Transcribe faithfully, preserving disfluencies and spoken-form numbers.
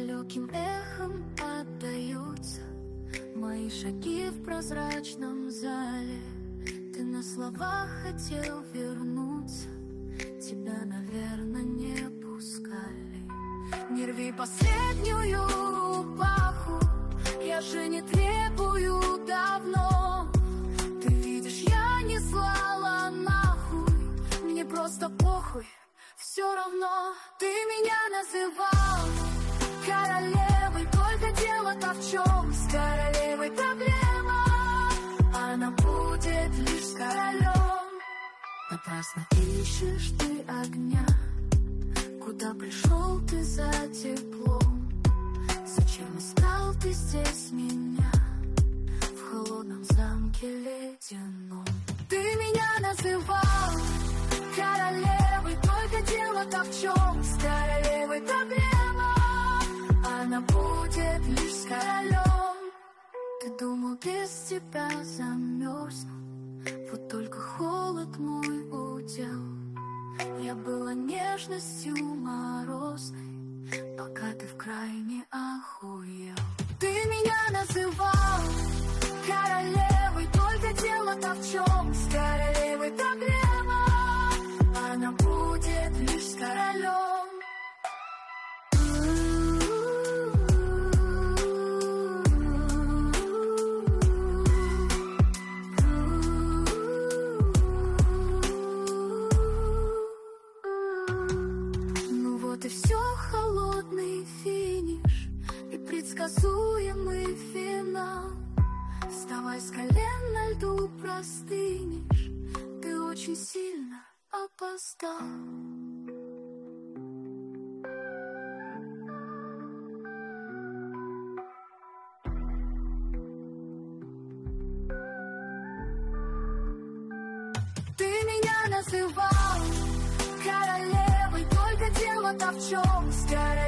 далеким эхом отдаются мои шаги в прозрачном зале. Ты на словах хотел вернуться, тебя, наверное, не пускали. Не рви последнюю рубаху, я же не требую давно. Ты видишь, я не слала нахуй, мне просто похуй, все равно. Ты меня называл королевой, только дело-то в чем? С королевой проблема, она будет лишь с королем. Напрасно ищешь ты огня, куда пришел ты за теплом? Зачем искал ты здесь меня, в холодном замке ледяном? Ты меня называл королевой, только дело-то в чем? С королевой проблема, она будет лишь с королем. Ты думал, без тебя замерзну, вот только холод мой удел. Я была нежностью морозной, пока ты в крайне охуел. Ты меня называл королевой, только дело-то в чем? С королевой проблема, она будет лишь с королем. Ну вот и все, холодный финиш и предсказуемый финал. Вставай с колен, на льду простынешь, ты очень сильно опоздал. Ты меня называл королевой, только дело-то в чем? С королевой